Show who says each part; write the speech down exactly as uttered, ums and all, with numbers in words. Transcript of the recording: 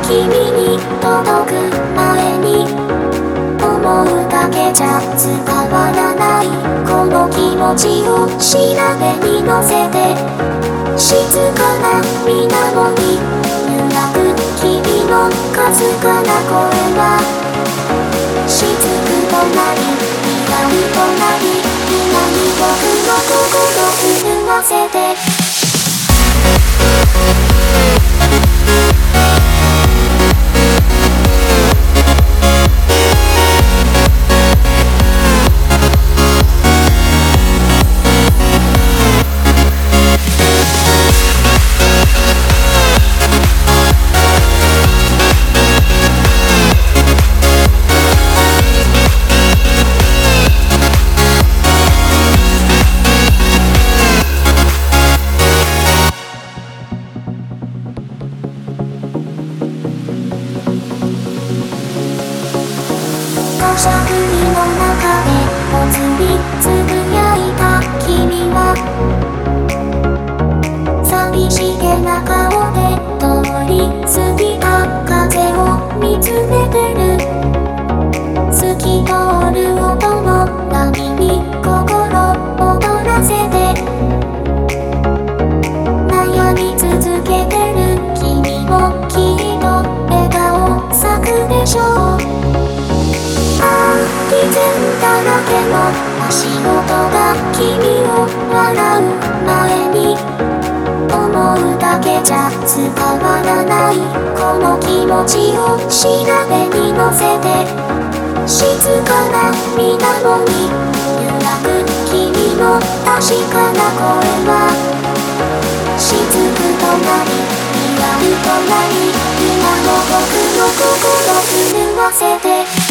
Speaker 1: 君に届く前に思うだけじゃ伝わらないこの気持ちを調べに乗せて静かな水面に揺らぐ君のかすかな声は雫となり光となり今に僕の心震わせて土砂降りの中でぽつりつぶやいた君は寂しげな顔で通り過ぎた風を見つめてる透き通る音の波に心躍らせて悩み続けてる君もきっと笑顔咲くでしょう偽善だらけの足音が君を笑う前に思うだけじゃ伝わらないこの気持ちを調べに乗せて静かな水面に揺らぐ君の確かな声は雫となり光となり今の僕の心震わせて